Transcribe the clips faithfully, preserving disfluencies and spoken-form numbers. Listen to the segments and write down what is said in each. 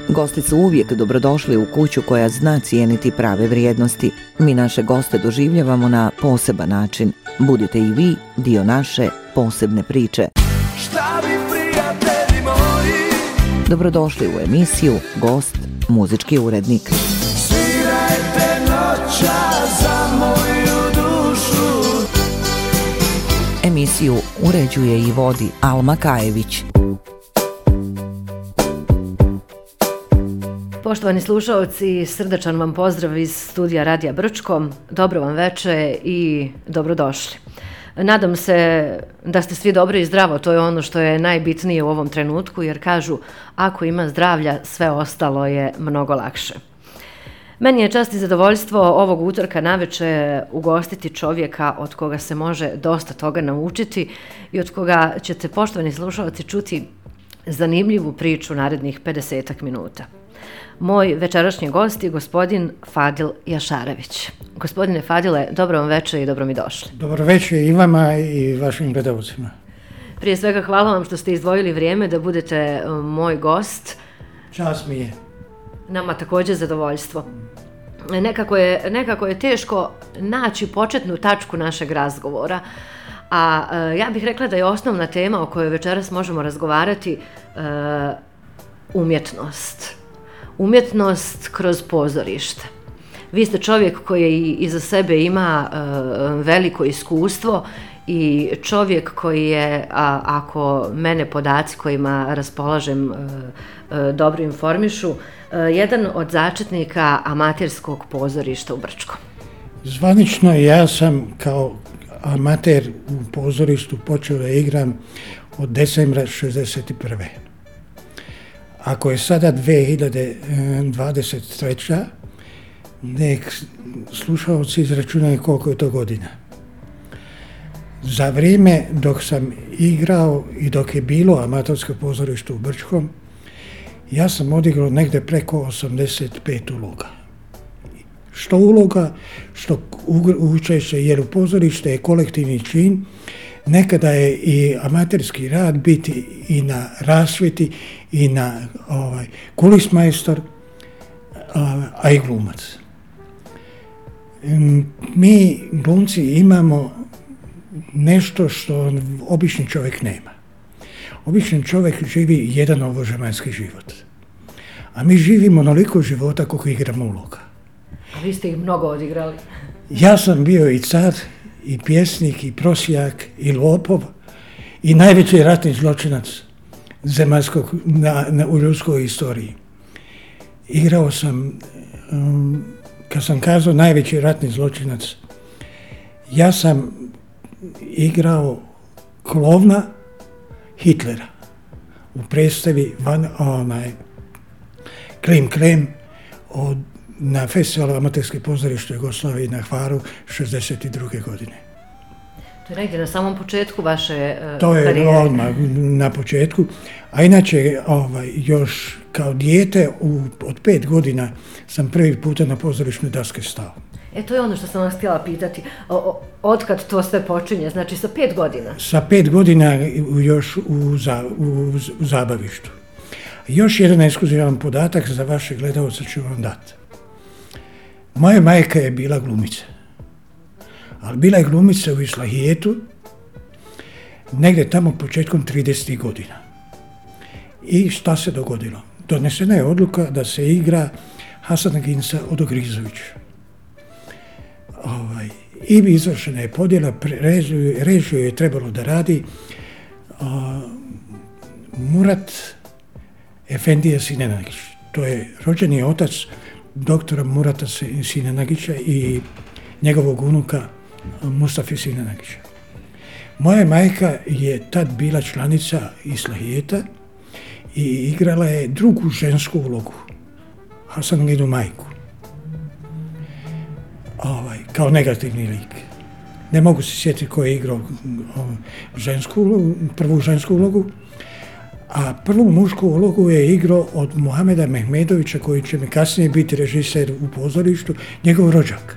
Gosti su uvijek dobrodošli u kuću koja zna cijeniti prave vrijednosti. Mi naše goste doživljavamo na poseban način. Budite i vi dio naše posebne priče. Šta bi prijatelji moji? Dobrodošli u emisiju Gost, muzički urednik. Svirajte noća za moju dušu. Emisiju uređuje i vodi Alma Kajević. Poštovani slušalci, srdačan vam pozdrav iz studija Radija Brčko. Dobro vam veče i dobrodošli. Nadam se da ste svi dobro i zdravo, to je ono što je najbitnije u ovom trenutku, jer kažu ako ima zdravlja, sve ostalo je mnogo lakše. Meni je čast i zadovoljstvo ovog utorka naveče ugostiti čovjeka od koga se može dosta toga naučiti i od koga ćete, poštovani slušalci, čuti zanimljivu priču narednih pedesetak minuta. Moj večerašnji gost je gospodin Fadil Jašarević. Gospodine Fadile, dobro vam večer i dobro mi došli. Dobro večer i vama i vašim gledalcima. Prije svega hvala vam što ste izdvojili vrijeme da budete moj gost. Čast mi je. Nama također zadovoljstvo. Nekako je, nekako je teško naći početnu tačku našeg razgovora, a e, ja bih rekla da je osnovna tema o kojoj večeras možemo razgovarati e, umjetnost. Umjetnost kroz pozorište. Vi ste čovjek koji iza sebe ima e, veliko iskustvo i čovjek koji je, a, ako mene podaci kojima raspolažem e, e, dobro informišu, e, jedan od začetnika amaterskog pozorišta u Brčkom. Zvanično ja sam kao amater u pozorištu počeo da igram od decembra šezdeset prve. Ako je sada dvije hiljade dvadeset treća. nek slušalci izračunaju koliko je to godina. Za vrijeme dok sam igrao i dok je bilo amatorsko pozorište u Brčkom, ja sam odigrao negdje preko osamdeset pet uloga. Što uloga, što učešće, jer u pozorište je kolektivni čin. Nekada je i amaterski rad biti i na rasvjeti i na ovaj, kulismajstor, a, a i glumac. Mi glumci imamo nešto što obični čovjek nema. Obični čovjek živi jedan ovozemaljski život. A mi živimo onoliko života koliko igramo uloga. A vi ste ih mnogo odigrali. Ja sam bio i car, i pjesnik, i prosjak, i lopov, i najveći ratni zločinac zemaljskog na, na, u ljudskoj istoriji. Igrao sam, um, kad sam kazao najveći ratni zločinac, ja sam igrao klovna Hitlera u predstavi van, onaj, Klim Klem od na festivalu amaterske pozorište Jugoslavije na Hvaru šezdeset druge godine. To je negdje na samom početku vaše uh, to je karijere. Odmah na početku, a inače ovaj, još kao dijete u, od pet godina sam prvi puta na pozorišnoj daske stao. E, to je ono što sam vas htjela pitati. O, o, otkad to sve počinje? Znači sa pet godina? Sa pet godina još u, za, u, u zabavištu. Još jedan ekskluzivan podatak za vaše gledalce ću vam dati. Moja majka je bila glumica, ali bila je glumica u Islahijetu, negdje tamo početkom tridesetih godina. I šta se dogodilo? Donesena je odluka da se igra Hasana Ginsa od Ogrizovića. Ovaj, I izvršena je podjela, režiju, režiju je trebalo da radi uh, Murat Efendija Sinenagić. To je rođeni otac doktora Murata Sinenagića i njegovog unuka Mustafa Sinenagića. Moja majka je tad bila članica Islahijeta i igrala je drugu žensku ulogu, Hasaninu majku, ovaj, kao negativni lik. Ne mogu se sjetiti ko je igrao žensku ulogu, prvu žensku ulogu, a prvu mušku ulogu je igrao od Mohameda Mehmedovića, koji će mi kasnije biti režiser u pozorištu, njegov rođak.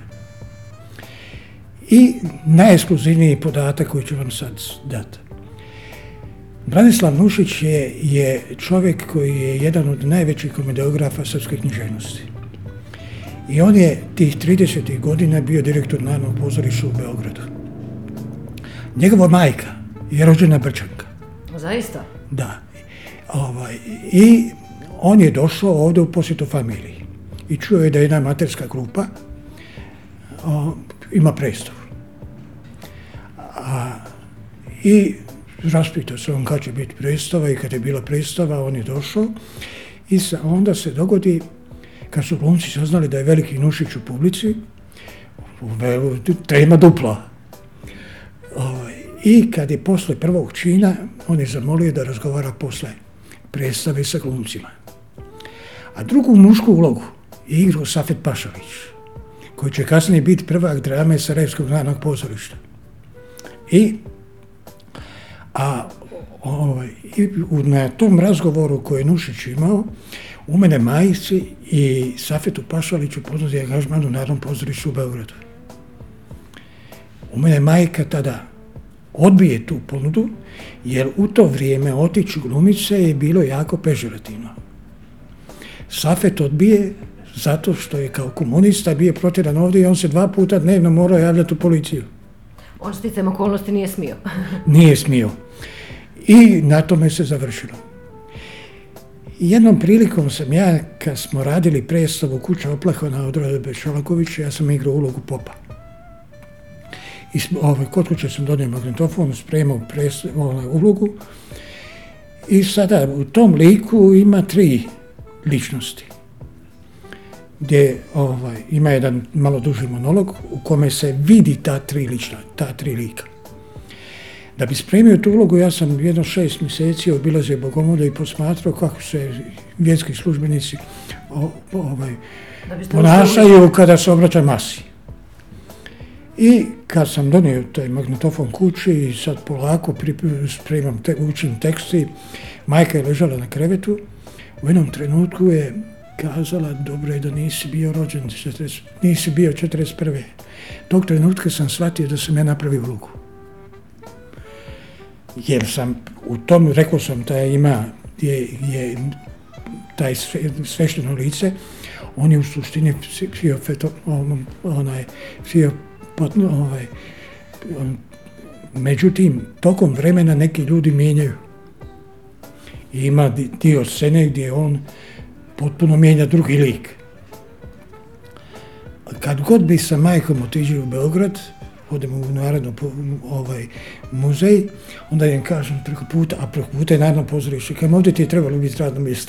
I najekskluzivniji podatak koji ću vam sad dati. Branislav Nušić je, je čovjek koji je jedan od najvećih komediografa srpske književnosti. I on je tih tridesetih godina bio direktor Narodnog pozorišta u Beogradu. Njegova majka je rođena Brčanka. Zaista? Da. Ovaj, I on je došao ovdje u posjetu familiji. I čuo je da jedna amaterska grupa o, ima predstavu. A, I raspitao se on kad će biti predstava i kad je bila predstava, on je došao. I sa, onda se dogodi, kad su glumci saznali da je veliki Nušić u publici, tema dupla. O, I kad je posle prvog čina, on je zamolio da razgovara posle predstave sa glumcima. A drugu mušku ulogu je igrao Safet Pašalić, koji će kasnije biti prvak drame Sarajevskog narodnog pozorišta. I, a, ovaj, i na tom razgovoru koji je Nušić imao, u mene majici i Safetu Pašaliću poznati angažman u Narodnom pozorištu u Beogradu. U mene majka tada odbije tu ponudu, jer u to vrijeme otići glumice je bilo jako pežorativno. Safet odbije zato što je kao komunista bio protjeran ovdje i on se dva puta dnevno morao javljati u policiju. On sticajem okolnosti nije smio. Nije smio. I na tome se završilo. Jednom prilikom sam ja, kad smo radili predstavu Kuća oplahana od Rode Šolakovića, ja sam igrao ulogu popa. I ovaj, kod kuće sam donio magnetofon, spremao ovaj, ulogu i sada u tom liku ima tri ličnosti. Gdje ovaj, ima jedan malo duži monolog u kome se vidi ta tri lična, ta tri lika. Da bi spremio tu ulogu, ja sam jedno šest mjeseci obilazio Bogomolje i posmatrao kako se vjerski službenici o, ovaj, ponašaju kada se obraća masi. I kad sam donio taj magnetofon kući i sad polako spremam, te, učim teksti, majka je ležala na krevetu, u jednom trenutku je kazala, dobro je da nisi bio rođen, nisi bio četrdeset prve. Tog trenutka sam shvatio da sam ja napravio ulogu. Jer sam u tom, rekao sam da ima, je, je taj sve, svešteno lice, on je u suštini bio feto, on, onaj, bio ovaj, međutim, tokom vremena neki ljudi mijenjaju. I ima dio scene gdje on potpuno mijenja drugi lik. Kad god bi sa majkom otiđi u Beograd, odemo u Narodni ovaj, muzej, onda im kažem preko puta, a preko puta je Narodno pozorište, kajem ovdje ti je trebalo biti radno mjesto.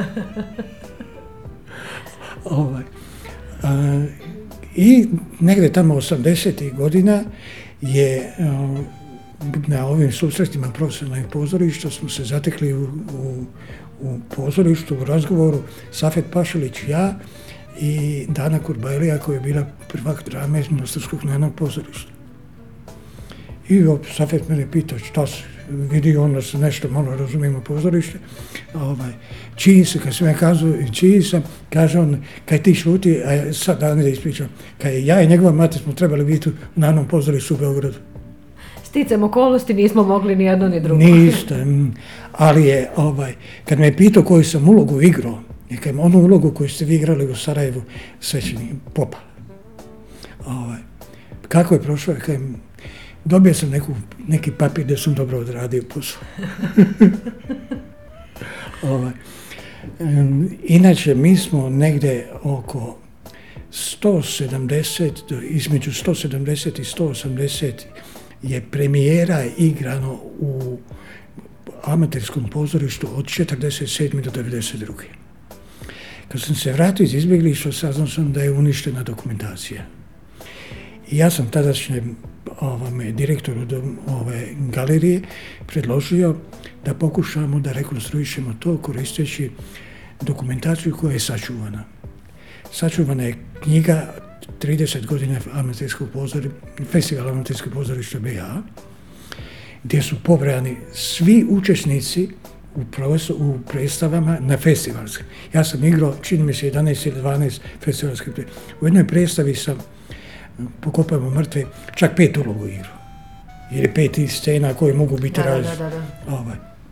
ovaj, a, I negdje tamo osamdesetih godina je a, na ovim susretima profesionalnih pozorišta smo se zatekli u, u, u pozorištu, u razgovoru Safet Pašalić, ja i Dana Kurbajlija koja je bila prvak drame iz Mostarskog narodnog pozorišta. I Safet mene pitao šta se, vidi on da se nešto malo razumijemo pozorište, ovaj, čiji se, kad sam ja kazao čiji sam, kaže on, kaj ti šuti, a sad dan da ispričam, kaj ja i njegova mati smo trebali biti u Narodnom pozorištu u Beogradu. Sticam okolnosti nismo mogli ni jedno ni drugo. Ništa, ali je, ovaj, kad me je pitao koju sam ulogu igrao, i kad je onu ulogu koju ste vi igrali u Sarajevu, svećeni popa. Ovaj, kako je prošlo, kaj, dobio sam neku, neki papir da sam dobro odradio posao. ovaj, um, inače, mi smo negde oko sto sedamdeset, između sto sedamdeset i sto osamdeset je premijera igrano u amaterskom pozorištu od četrdeset sedme do devedeset druge. Kad sam se vratio iz izbjeglištva, saznao sam da je uništena dokumentacija. I ja sam tadašnjem ovome, direktoru ove galerije predložio da pokušamo da rekonstruišemo to koristeći dokumentaciju koja je sačuvana. Sačuvana je knjiga trideset godina amaterskog pozorišta, festivala amaterskog pozorišta B i A, gdje su pobrojani svi učesnici u, u predstavama na festivalskim. Ja sam igrao, čini mi se, jedanaest ili dvanaest festivalskih predstava. U jednoj predstavi sam, Pokopajmo mrtve, čak pet ulogu igrao. Jer je pet scena koje mogu biti različite. Da, da, da. Ovaj.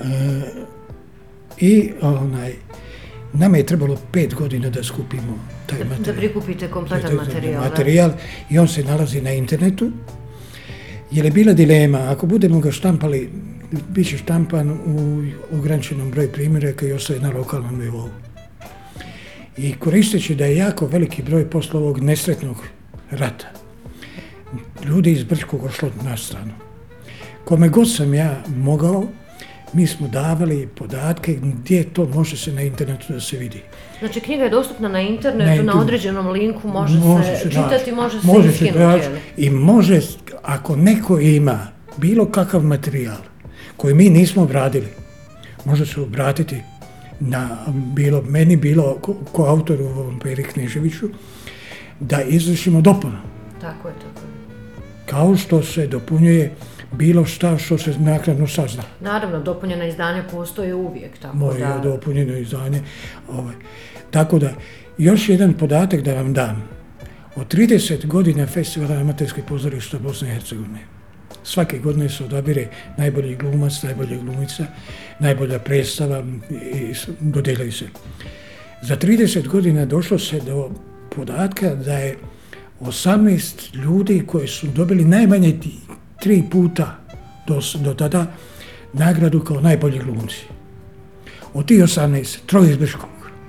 I onaj, nama je trebalo pet godina da skupimo taj da, materijal. Da prikupite kompletan materijal. materijal I on se nalazi na internetu. Jer je bila dilema, ako budemo ga štampali, bit će štampan u ograničenom broju primjeraka i ostaje na lokalnom nivou. I koristeći da je jako veliki broj posle ovog nesretnog rata, ljudi iz Brčkog ošlo na stranu. Kome god sam ja mogao, mi smo davali podatke gdje to može se na internetu da se vidi. Znači knjiga je dostupna na internetu, na, na određenom linku, može, može se, se čitati, može se može iskinuti. I može, ako neko ima bilo kakav materijal koji mi nismo obradili, može se obratiti na bilo meni, bilo ko, ko autoru ovom Peri Kneževiću, da izvršimo dopunu. Tako je, tako je. Kao što se dopunjuje bilo šta što se naknadno sazna. Naravno, dopunjena izdanja postoje uvijek. Tako Moje da... dopunjeno izdanje. Ovaj. Tako da, još jedan podatak da vam dam. Od trideset godina Festivala amaterskih pozorišta Bosne i Hercegovine. Svake godine se odabire najbolji glumac, najbolja glumica, najbolja predstava i dodjeljuje se. Za trideset godina došlo se do podatka da je osamnaest ljudi koji su dobili najmanje tri puta do, do tada nagradu kao najbolji glumci. Od tih osamnaest, troje iz Brčkog.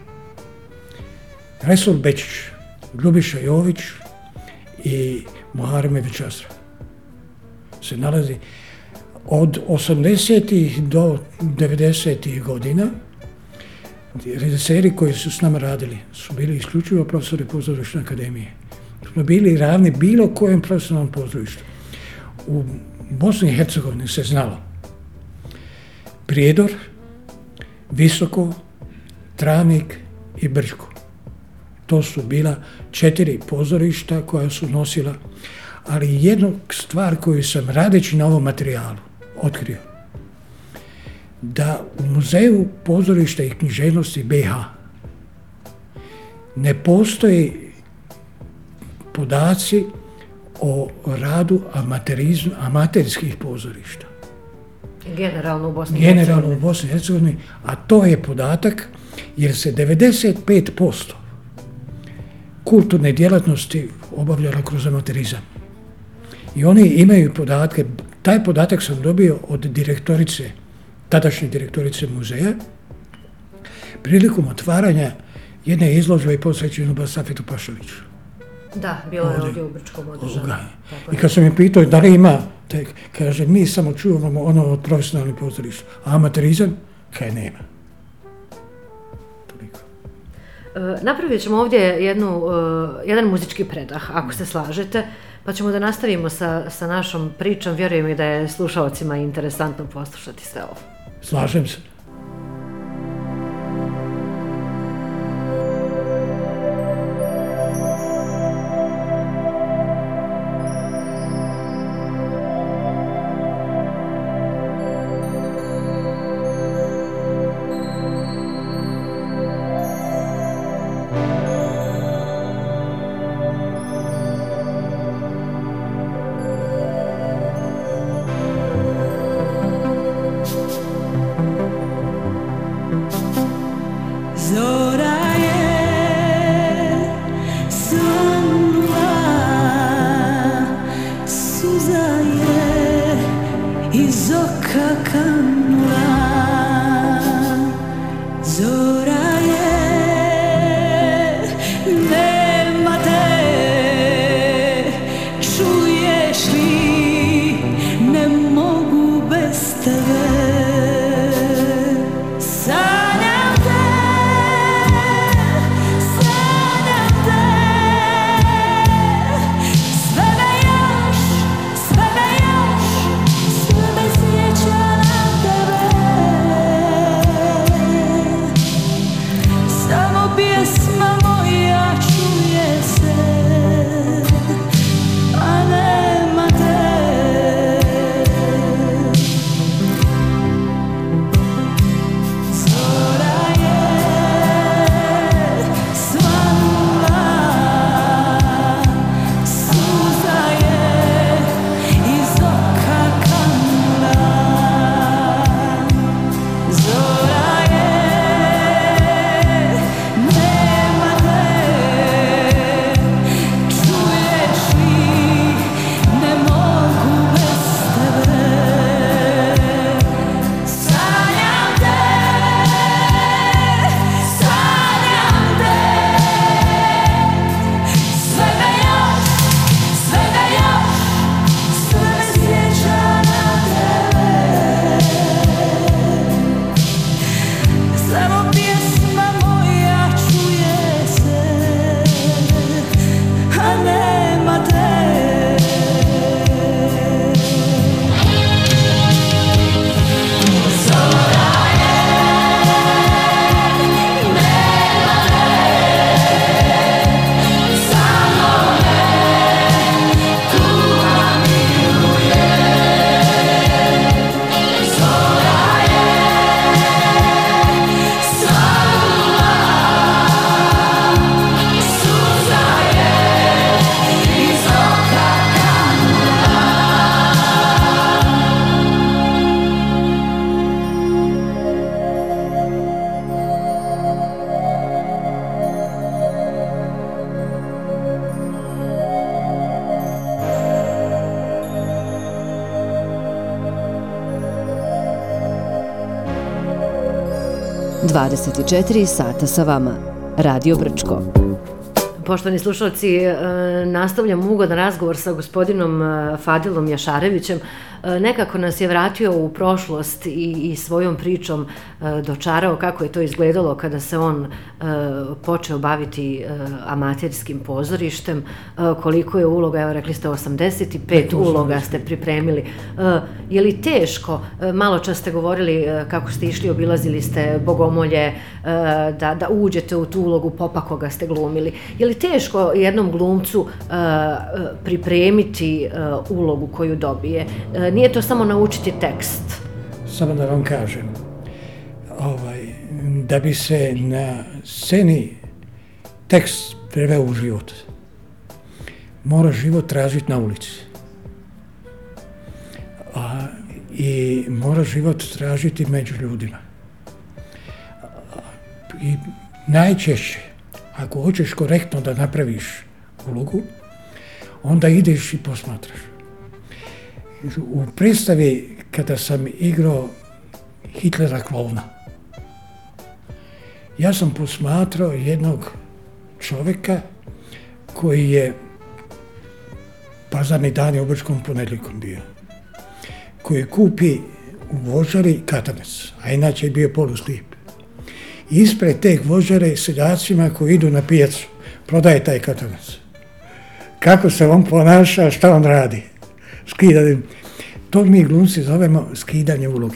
Resul Bečić, Ljubiša Jović i Muharem Evičasra se nalazi od osamdesetih do devedesetih godina. Režiseri koji su s nama radili su bili isključivo profesori pozorišne akademije. Smo bili ravni bilo kojem profesionalnom pozorištu. U Bosni i Hercegovini se znalo Prijedor, Visoko, Travnik i Brčko. To su bila četiri pozorišta koja su nosila, ali jednu stvar koju sam radeći na ovom materijalu otkrio, da u Muzeju pozorišta i književnosti B iH ne postoji podaci o radu amaterskih pozorišta. Generalno u Bosni i Hercegovini. Generalno u Bosni i Hercegovini, a to je podatak jer se devedeset pet posto kulturne djelatnosti obavljala kroz amaterizam. I oni imaju podatke, taj podatak sam dobio od direktorice, tadašnje direktorice muzeja, prilikom otvaranja jedne izložbe posvećene Basafetu Pašoviću. Da, bilo je ovdje u Brčkom održano. I kad sam je pitao da li ima, te, kaže, mi samo čuvamo ono od profesionalnih pozorišta, a amaterizam, kaj nema. Toliko. E, napravit ćemo ovdje jednu, uh, jedan muzički predah, ako se slažete, pa ćemo da nastavimo sa, sa našom pričom. Vjerujem i da je slušalcima interesantno poslušati sve ovo. Slažem se. dvadeset četiri sata sa vama. Radio Brčko. Poštovani slušalci, nastavljam ugodan razgovor sa gospodinom Fadilom Jašarevićem. Nekako nas je vratio u prošlost i, i svojom pričom dočarao kako je to izgledalo kada se on počeo baviti amaterskim pozorištem, koliko je uloga, evo rekli ste osamdeset pet uloga ste pripremili. Je li teško, malo čas ste govorili kako ste išli, obilazili ste Bogomolje, da, da uđete u tu ulogu popa koga ste glumili. Je li teško jednom glumcu pripremiti ulogu koju dobije? Nije to samo naučiti tekst. Samo da vam kažem, ovaj, da bi se na sceni tekst preveo u život, mora život tražiti na ulici. A, i mora život tražiti među ljudima. I najčešće, ako hoćeš korektno da napraviš ulogu, onda ideš i posmatraš. U predstavi kada sam igrao Hitlera klovna, ja sam posmatrao jednog čovjeka koji je pazarni dan je u Brčkom ponedjeljkom bio, koji kupi u vožari katanec, a inače je bio poluslijep. Ispred te vožare seljacima koji idu na pijacu prodaje taj katanac. Kako se on ponaša, šta on radi? Skidanje. To mi glumci zovemo skidanje uloge.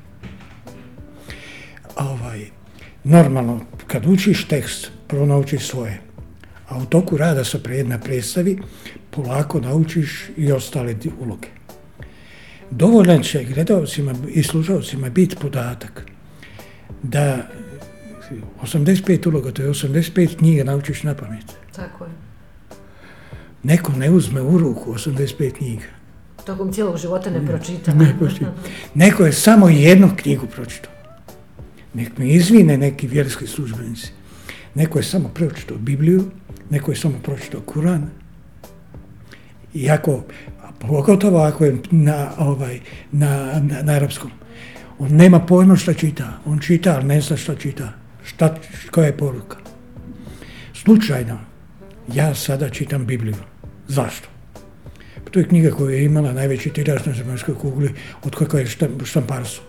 Ovaj, normalno, kad učiš tekst, prvo naučiš svoje. A u toku rada sa na predstavi polako naučiš i ostale uloge. Dovoljan će gledalcima i slušalcima biti podatak da osamdeset pet uloga, to je osamdeset pet knjiga naučiš na pamet. Tako je. Neko ne uzme u ruku osamdeset pet knjiga. Tokom cijelog života ne pročita. Ne pročita. Neko je samo jednu knjigu pročitao. Nek me izvine neki vjerski službenici. Neko je samo pročitao Bibliju, neko je samo pročitao Kuran. I ako, pogotovo ako je na, ovaj, na, na, na arapskom, on nema pojma šta čita. On čita, ali ne zna šta čita. Šta, koja je poruka. Slučajno, ja sada čitam Bibliju. Zašto? To je knjiga koja je imala najveći tiraž na zemaljskoj kugli od kakva je štamparstvo.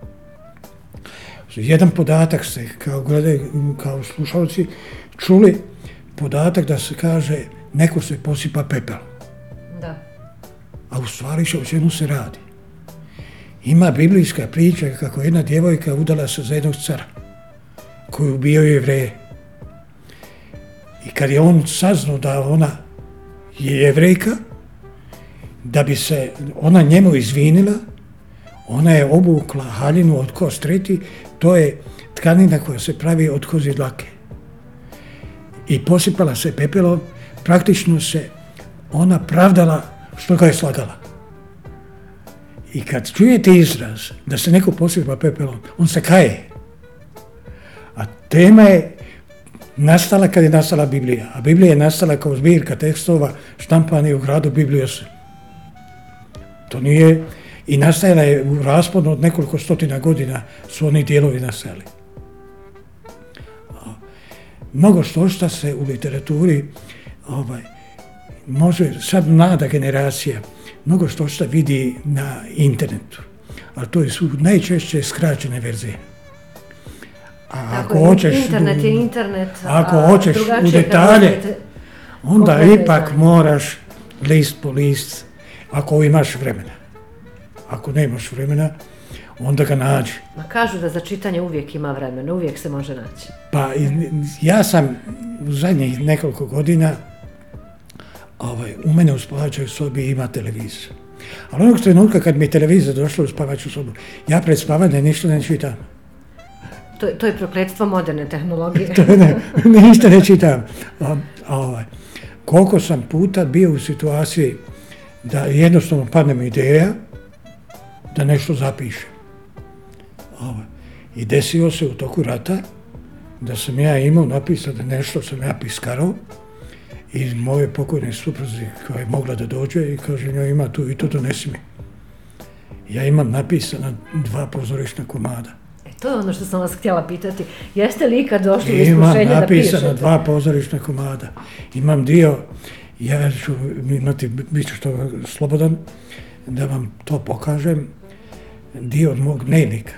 Jedan podatak ste, kao, gledaj, kao slušalci, čuli podatak da se kaže neko se posipa pepel. Da. A u stvari o čemu se radi? Ima biblijska priča kako jedna djevojka udala se za jednog cara koji je ubijao Jevreje. I kad je on saznao da ona je Jevrejka, da bi se ona njemu izvinila, ona je obukla haljinu od kostreti, to je tkanina koja se pravi od kozje dlake. I posipala se pepelom, praktično se ona pravdala što ga je slagala. I kad čujete izraz da se neko posipa pepelom, on se kaje. A tema je nastala kad je nastala Biblija. A Biblija je nastala kao zbirka tekstova štampani u gradu Bibliose. To nije, i nastajala je u rasponu od nekoliko stotina godina su oni dijelovi nastajali. Mnogo što šta se u literaturi ovaj, može, sad mlada generacija, mnogo što šta vidi na internetu, ali to su najčešće skraćene verzije. A Tako ako je, hoćeš, internet je internet, ako a hoćeš u detalje, onda ipak znanje. moraš list po list, ako imaš vremena. Ako nemaš vremena, onda ga nađi. Ma kažu da za čitanje uvijek ima vremena, uvijek se može naći. Pa ja sam u zadnjih nekoliko godina, ovaj, u mene u spavačoj sobi ima televizor. Ali onog trenutka kad mi je televizor došla u spavaču sobu, ja pred spavanje ništa ne čitam. To, to je prokletstvo moderne tehnologije. to ne, ništa ne čitam. A, a, ovaj, koliko sam puta bio u situaciji da jednostavno padne mi ideja da nešto zapišem. Ovaj, I desilo se u toku rata da sam ja imao napisao da nešto sam ja piskarao i moje pokojne supruzi koja je mogla da dođe i kaže njoj ima tu i to donesi mi. Ja imam napisana dva pozorišna komada. To je ono što sam vas htjela pitati. Jeste li ikad došli u iskušenje da pišete? Imam napisano dva pozorišna komada. Imam dio, ja ću imati, bit ću što slobodan, da vam to pokažem, dio od mog dnevnika,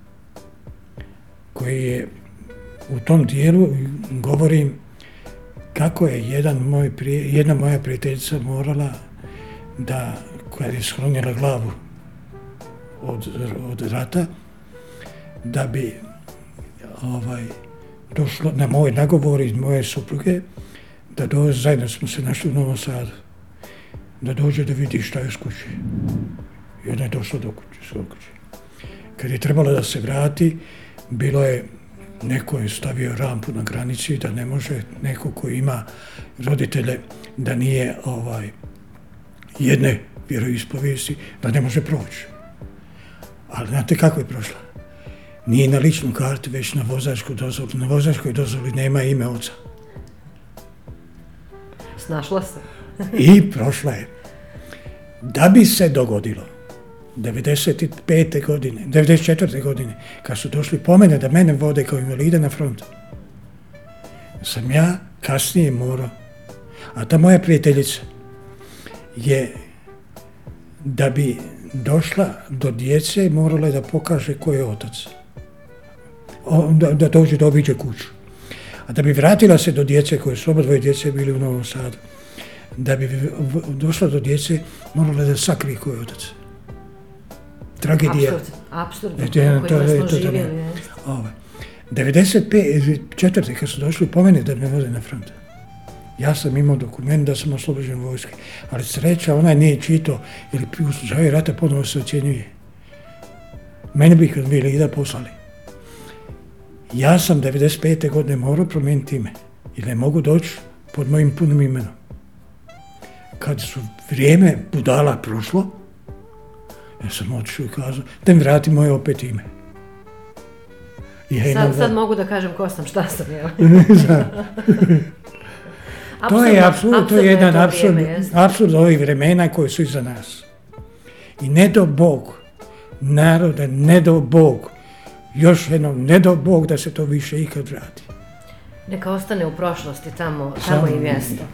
koji je u tom dijelu govorim kako je jedan moj prije, jedna moja prijateljica morala da, koja je sklonila glavu od, od rata, da bi ovaj, došlo na moj nagovor iz moje supruge, da dođe, zajedno smo se našli u Novom Sadu, da dođe da vidi šta je s kuće. I ona je došla do kuće, do kuće. Kad je trebalo da se vrati, bilo je, neko je stavio rampu na granici da ne može neko koji ima roditelje da nije ovaj, jedne vjeroispovijesti, da ne može proći. Ali znate kako je prošla? Nije na ličnu kartu, već na vozačku dozvolu. Na vozačkoj dozvoli nema ime oca. Snašla se. I prošla je. Da bi se dogodilo, devedeset pete godine, devedeset četvrte godine, kad su došli po mene da mene vode kao invalida na front, sam ja kasnije morao, a ta moja prijateljica je, da bi došla do djece, morala je da pokaže ko je otac. O, da, da dođe da obiđe kuću. A da bi vratila se do djece, koje su oba dvoje djece bili u Novom Sadu, da bi došla do djece, morala da sakrije ko je otac. Tragedija. Apsurdno, apsurdno, kojima smo živjeli. devedeset četvrte kad su došli po mene da me vode na front. Ja sam imao dokument da sam oslobođen vojske, ali sreća, onaj nije čitao, jer u slučaju rata ponovo se ocjenjuje. Mene bi kad bili i da poslali. Ja sam devedeset pete godine morao promijeniti ime, jer ne mogu doći pod mojim punim imenom. Kad su vrijeme budala prošlo, ja sam otišao i kazao da mi vrati moje opet ime. Ja sad, sad mogu da kažem ko sam, šta sam, jel? To je apsurd, to je jedan apsurd, apsurd ovih vremena koji su iza nas. I ne do Bog, narode, ne do Bog, još jednom, ne do Bog da se to više ikad vrati. Neka ostane u prošlosti, tamo, tamo je mjesto.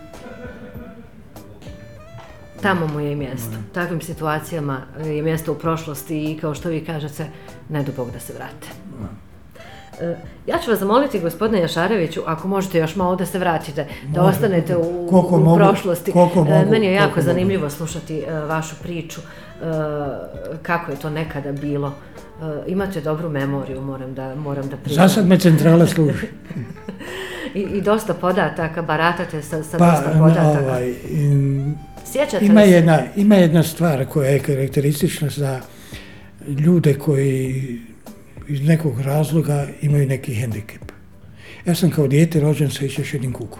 Tamo mu je i mjesto. U takvim situacijama je mjesto u prošlosti i kao što vi kažete, ne do Bog da se vrate. Ja ću vas zamoliti, gospodine Jašareviću, ako možete još malo da se vratite, da Može, ostanete u, u mogu, prošlosti. Mogu, Meni je jako zanimljivo mogu. slušati uh, vašu priču, uh, kako je to nekada bilo. Uh, imate dobru memoriju, moram da, moram da priznam. Za sad me centrala služi. I, I dosta podataka, baratate sa, sa pa, dosta podataka. Ovaj, im, Sjećate ima, li se? jedna, ima jedna stvar koja je karakteristična za ljude koji iz nekog razloga imaju neki hendikep. Ja sam kao dijete rođen sa iščešenim kukom.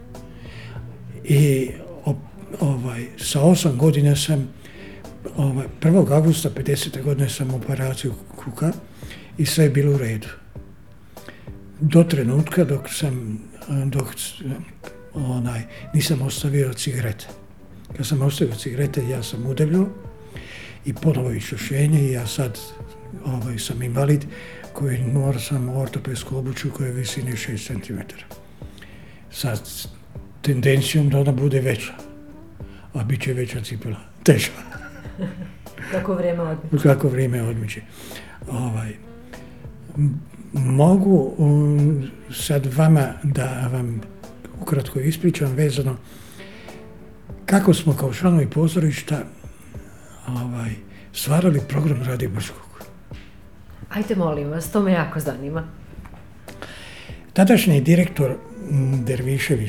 I o, ovaj, sa osam godina sam, ovaj, prvog avgusta pedesete godine sam operaciju kuka i sve je bilo u redu. Do trenutka dok sam, dok onaj, nisam ostavio cigarete. Kad sam ostavio cigarete, ja sam udebljio i ponovo iščešenje i ja sad ovaj, sam invalid koji mora sam ortopedsku obuću koja je visine šest centimetara. Sa tendencijom da ona bude veća, a bit će veća cipela, teža. Kako vrijeme odmiče. Kako vrijeme odmiče. Ovaj, mogu um, sad vama da vam ukratko ispričam vezano kako smo kao članovi pozorišta ovaj, stvarali program Radio Brčkog. Ajde, molim vas, to me jako zanima. Tadašnji direktor Dervišević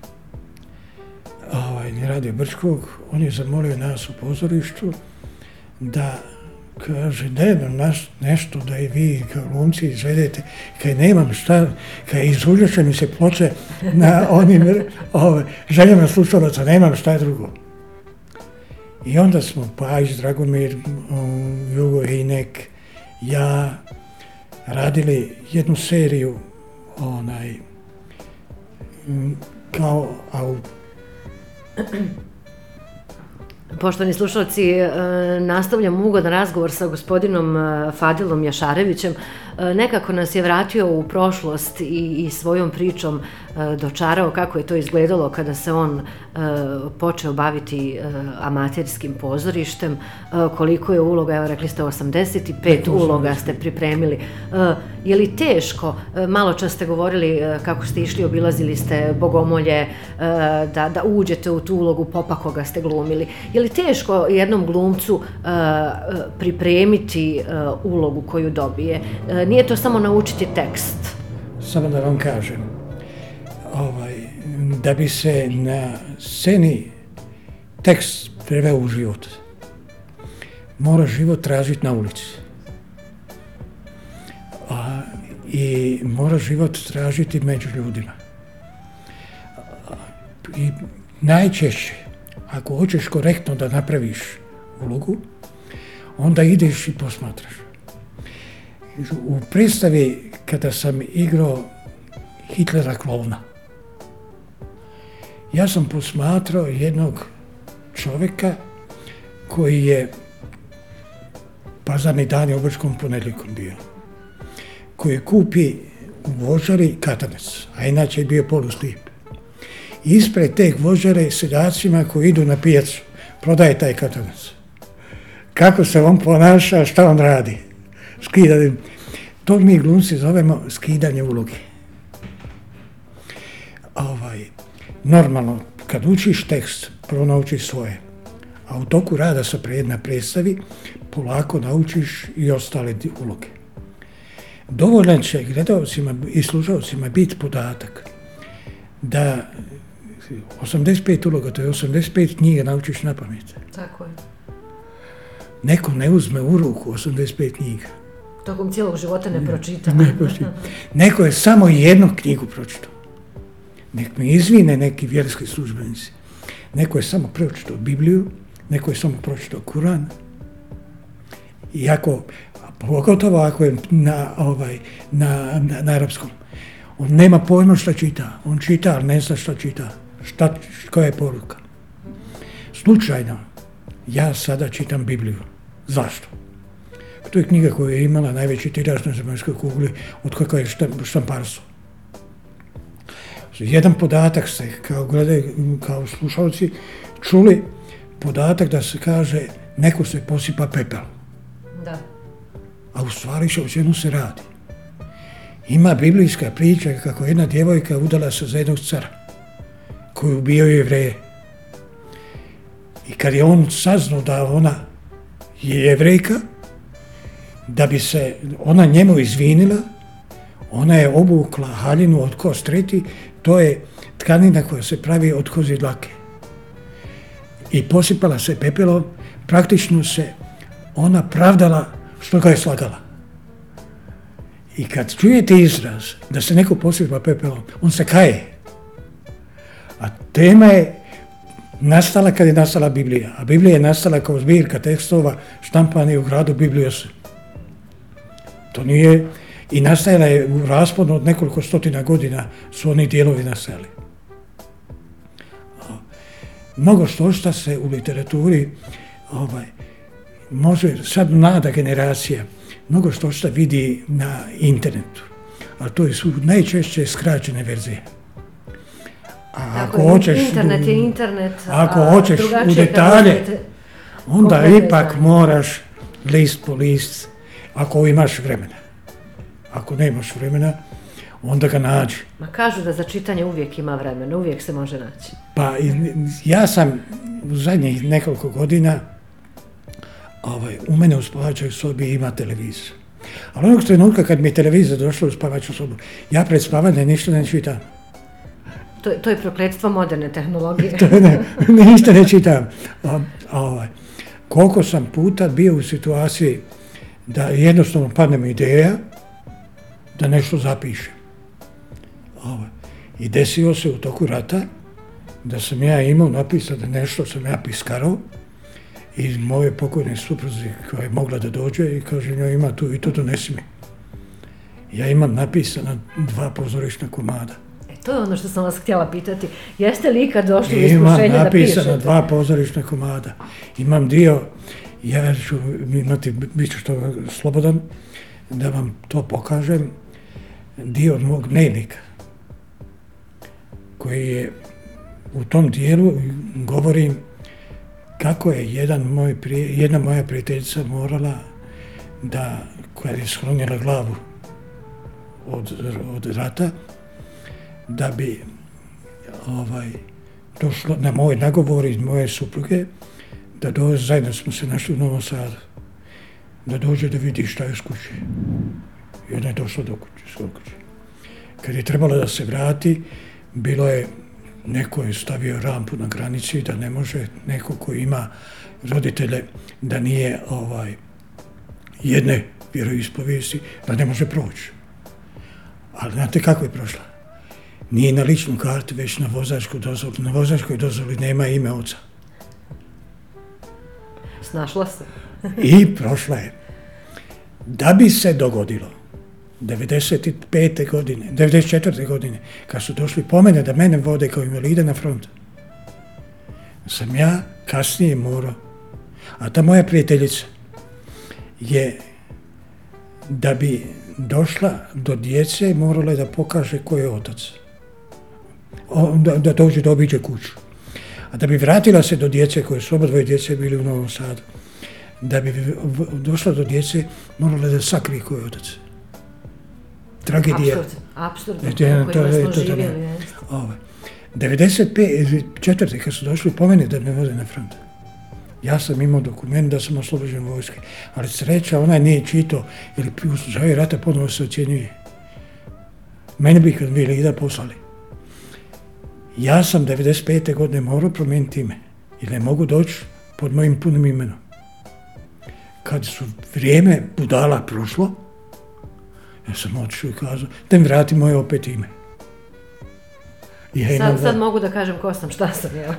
ovaj, Radio Brčkog, on je zamolio nas u pozorištu da kaže, daj nam nas nešto da i vi kao glumci izvedete, kaj nemam šta, kaj izuljače mi se ploče na onim ovaj, željama slušalaca, nemam šta drugo. I onda smo Pajić, Dragomir, Jugo Hinek, ja radili jednu seriju onaj kao au, Poštovani slušalci, nastavljamo ugodan razgovor sa gospodinom Fadilom Jašarevićem. Nekako nas je vratio u prošlost i, i svojom pričom dočarao kako je to izgledalo kada se on počeo baviti amaterskim pozorištem, koliko je uloga, evo rekli ste osamdeset pet uloga ste pripremili. Je li teško, malo čas ste govorili kako ste išli, obilazili ste Bogomolje, da, da uđete u tu ulogu popa koga ste glumili. Je li teško jednom glumcu uh, pripremiti uh, ulogu koju dobije? Uh, nije to samo naučiti tekst. Samo da vam kažem, ovaj, da bi se na sceni tekst preveo u život, mora život tražiti na ulici. A, i mora život tražiti među ljudima. A, i najčešće, ako hoćeš korektno da napraviš ulogu, onda ideš i posmatraš. U predstavi kada sam igrao Hitlera klovna, ja sam posmatrao jednog čovjeka koji je pazarni dan je u Brčkom ponedjeljkom bio, koji kupi u vožari katanac, a inače je bio poluslijep. Ispred te vožare seljacima koji idu na pijacu prodaje taj katanac. Kako se on ponaša, šta on radi? Skidanje. To mi glumci zovemo skidanje uloge. Ovaj, normalno, kad učiš tekst, prvo naučiš svoje. A u toku rada sa na predstavi polako naučiš i ostale uloge. Dovoljan će gledalcima i slušalcima biti podatak da osamdeset pet uloga, to je osamdeset pet knjiga naučiš na pamet. Tako je. Neko ne uzme u ruku osamdeset pet knjiga. Tokom cijelog života ne pročita. Ne, ne, neko je samo jednu knjigu pročitao. Nek mi izvine neki vjerski službenici. Neko je samo pročitao Bibliju, neko je samo pročitao Kuran. I ako, pogotovo ako je na, ovaj, na, na, na arapskom, on nema pojma šta čita. On čita, ali ne zna šta čita. Šta, koja je poruka. Slučajno, ja sada čitam Bibliju. Zašto? To je knjiga koja je imala najveći tiraž na zemaljskoj kugli od kakva je štamparstvo. Jedan podatak ste, kao, gledaj, kao slušalci, čuli podatak da se kaže neko se posipa pepelom. Da. A u stvari o čemu se radi. Ima biblijska priča kako jedna djevojka udala se za jednog cara koji ubijao Jevreje. I kad je on saznao da ona je Jevrejka, da bi se ona njemu izvinila, ona je obukla haljinu od kostreti, to je tkanina koja se pravi od kozje dlake. I posipala se pepelom, praktično se ona pravdala što ga je slagala. I kad čujete izraz da se neko posipa pepelom, on se kaje. A tema je nastala kad je nastala Biblija. A Biblija je nastala kao zbirka tekstova štampani u gradu Biblios. To nije, i nastajala je u rasponu od nekoliko stotina godina su oni dijelovi nastali. Mnogo što šta se u literaturi ovaj, može, sad mlada generacija, mnogo što šta vidi na internetu, ali to su najčešće skraćene verzije. A ako hoćeš, internet je internet, ako hoćeš u detalje, onda ipak moraš list po list, ako imaš vremena. Ako nemaš vremena, onda ga nađi. Ma kažu da za čitanje uvijek ima vremena, uvijek se može naći. Pa ja sam u zadnjih nekoliko godina, ovaj, u mene u spavačoj sobi ima televizor. Ali onog trenutka kad mi je televizor došao u spavaču sobu, ja pred spavanje ništa ne čitam. To, to je prokletstvo moderne tehnologije. to ne, ništa ne čitam. A, a, ovaj, koliko sam puta bio u situaciji da jednostavno padne mi ideja da nešto zapišem. Ovaj. I desilo se u toku rata da sam ja imao napisao da nešto sam ja piskarao i moje pokojne supruzi koja je mogla da dođe i kaže njoj ima tu i to donesi mi. Ja imam napisana dva pozorišna komada. E To je ono što sam vas htjela pitati. Jeste li ikad došli u iskušenje da pišete? Imam napisano dva pozorišna komada. Imam dio, ja ću imati, bit ću što slobodan, da vam to pokažem, dio od mog dnevnika, koji je u tom dijelu govorim kako je jedan moj prije, jedna moja prijateljica morala da, koja je sklonila glavu od, od rata, da bi ovaj, došlo na moj nagovor iz moje supruge, da dođe, zajedno smo se našli u Novom Sadu, da dođe da vidi šta je s kuće. I ona je došla do kuće, svoj kuće. Kad je trebalo da se vrati, bilo je, neko je stavio rampu na granici da ne može, neko koji ima roditelje da nije ovaj, jedne vjeroispovijesti, da ne može proći. Ali znate kako je prošla? Nije na ličnu kartu, već na vozačku dozvolu. Na vozačkoj dozvoli nema ime oca. Snašla se. I prošla je. Da bi se dogodilo, devedeset pete godine, devedeset četvrte godine, kad su došli po mene da mene vode kao invalida na front, sam ja kasnije morao, a ta moja prijateljica je, da bi došla do djece, morala je da pokaže ko je otac. O, da, da dođe da obiđe kuću. A da bi vratila se do djece, koje su oba dvoje djece bili u Novom Sadu, da bi došla do djece, morala da sakrije ko je otac. Tragedija. Apsurdno, apsurdno, u kojima smo živjeli. devedeset četvrte kad su došli po mene da me vode na front. Ja sam imao dokument da sam oslobođen vojske, ali sreća, onaj nije čitao, jer u slučaju rata ponovo se ocjenjuje. Mene bi kad bili da poslali. Ja sam devedeset pete godine morao promijeniti ime, jer ne mogu doći pod mojim punim imenom. Kad su vrijeme budala prošlo, ja sam otišao i kazao, da mi vrati moje opet ime. Ja sad, sad mogu da kažem ko sam, šta sam, jel?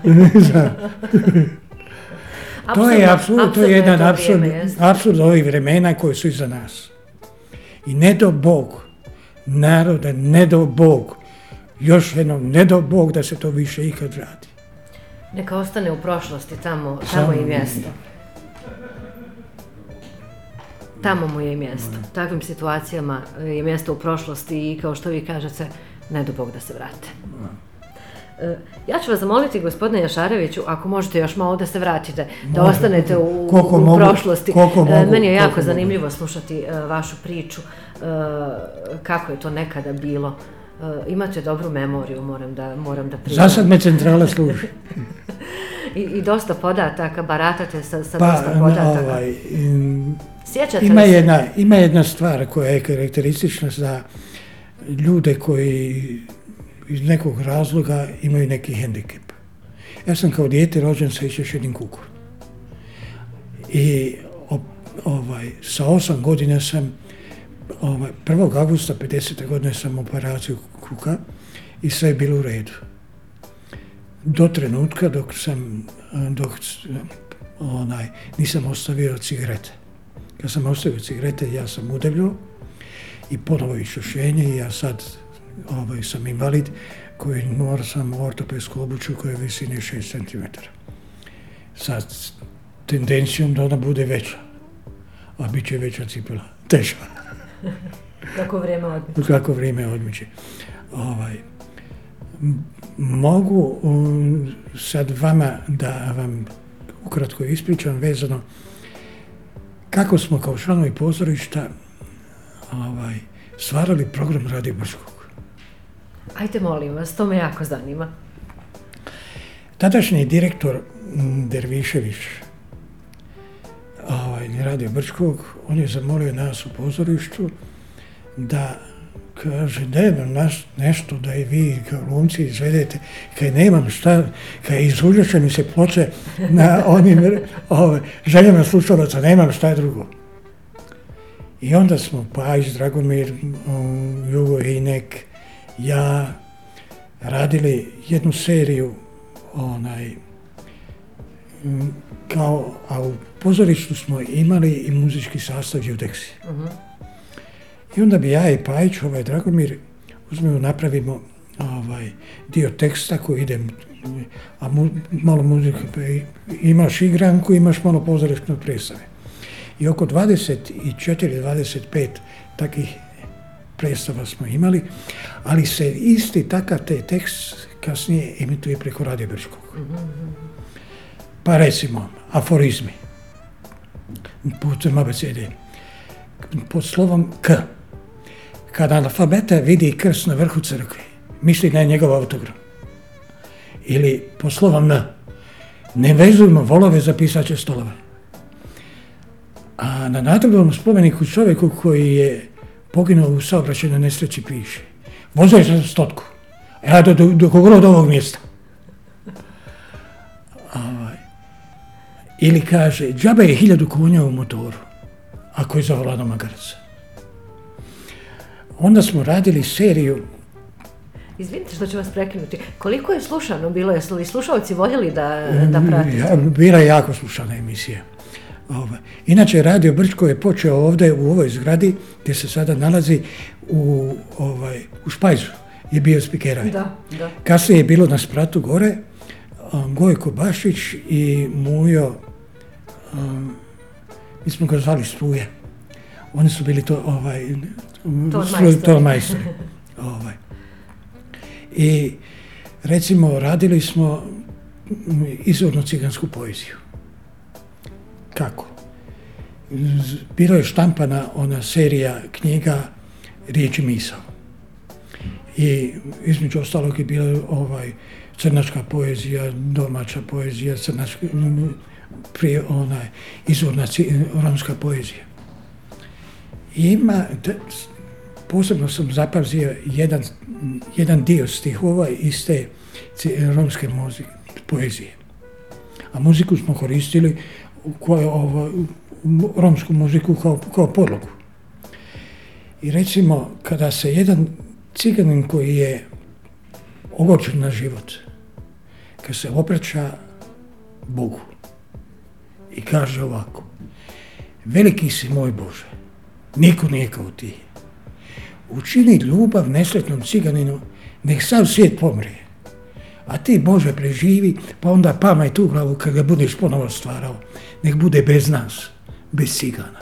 To je apsurd, to je jedan apsurd, apsurd ovih vremena koji su iza nas. I ne do Bog, naroda, ne do Bog, još jednom, ne do Bog da se to više ikad vrati. Neka ostane u prošlosti, tamo, tamo je mjesto. Tamo mu je i mjesto. U takvim situacijama je mjesto u prošlosti i kao što vi kažete, ne do Bog da se vrate. Ja ću vas zamoliti, gospodine Jašareviću, ako možete još malo da se vratite, da Može, ostanete u, u mogu, prošlosti. Mogu, Meni je jako zanimljivo mogu. slušati uh, vašu priču, uh, kako je to nekada bilo. Uh, imate dobru memoriju, moram da, moram da priznam. Za sad me centrala služi. I, I dosta podataka, baratate sa, sa pa, dosta podataka. Ovaj, um, ima, jedna, ima jedna stvar koja je karakteristična za ljude koji iz nekog razloga imaju neki hendikep. Ja sam kao dijete rođen sa iščešenim kukom. I ovaj, sa osam godina sam, ovaj, prvog avgusta pedesete godine sam operaciju kuka i sve je bilo u redu. Do trenutka dok sam, dok onaj, nisam ostavio cigarete. Kad sam ostavio cigarete, ja sam udebljio i ponovo iščešenje i ja sad ovaj, sam invalid koji mora sam ortopedsku obuću koja je visine šest centimetara. Sa tendencijom da ona bude veća, a bit će veća cipela, teža. Kako vrijeme odmiče. Kako vrijeme odmiče. Ovaj, mogu um, sad vama da vam ukratko ispričam vezano kako smo kao članovi pozorišta ovaj, stvarali program Radio Brčkog. Ajde, molim vas, to me jako zanima. Tadašnji direktor Dervišević, ovaj, Radio Brčkog, on je zamolio nas u pozorištu da kaže, daj nam nas nešto da i vi kao glumci izvedete, kad nemam šta, kad izuljače mi se ploče na onim ove, željama slušalaca, nemam šta drugo. I onda smo Pajić, Dragomir, Jugo Hinek, ja radili jednu seriju, onaj, kao, a u pozorištu smo imali i muzički sastav Judeksi. Uh-huh. I onda bi ja i Pajić, ovaj Dragomir, uzmemo, napravimo ovaj, dio teksta koji ide, a mu, malo muzike, pa imaš igranku, imaš malo pozorišne predstave. I oko dvadeset četiri dvadeset pet takih predstava smo imali, ali se isti takav te tekst kasnije emituje preko Radio Brčkog. Pa recimo, aforizmi, putem A B C D, pod slovom K. Kada analfabeta vidi krst na vrhu crkve, misli da je njegov autogram. Ili pod slovom N. Ne vezujmo volove za pisaće stolove. A na nadgrobnom spomeniku čovjeku koji je poginuo u saobraćajnoj nesreći piše: vozio sam stotku, a ja do, do, do kogod od ovog mjesta. Ovaj. Ili kaže: džabe je hiljadu konja u motoru, ako je zavladao magarac. Onda smo radili seriju. Izvinite što ću vas prekinuti. Koliko je slušano bilo? Jesu li slušalci voljeli da, da pratite? Ja, bila je jako slušana emisija. Ovaj. Inače, Radio Brčko je počeo ovdje u ovoj zgradi gdje se sada nalazi u, ovaj, u Špajzu. Je bio spikeraj. Da, da. Kasnije je bilo na spratu gore um, Gojko Bašić i Mujo, um, mi smo ga zvali Struje. Oni su bili to, ovaj, tonmajstori. ovaj. I recimo radili smo izvornu cigansku poeziju. Kako? Bilo je štampana ona serija knjiga Riječ i misao. I između ostalog je bila ovaj, crnačka poezija, domaća poezija, crnačka, prije onaj, izvorna romska poezija. I ima, posebno sam zapazio jedan, jedan dio stihova iz te romske muzike, poezije. A muziku smo koristili, koje, ovo, romsku muziku kao, kao podlogu. I recimo, kada se jedan ciganin koji je ogorčen na život, kad se obraća Bogu i kaže ovako: veliki si moj Bože, niko nije kao ti. Učini ljubav nesretnom ciganinu, nek sav svijet pomre. A ti, Bože, preživi, pa onda pamaj tu glavu kad ga budeš ponovo stvarao. Nek bude bez nas, bez cigana.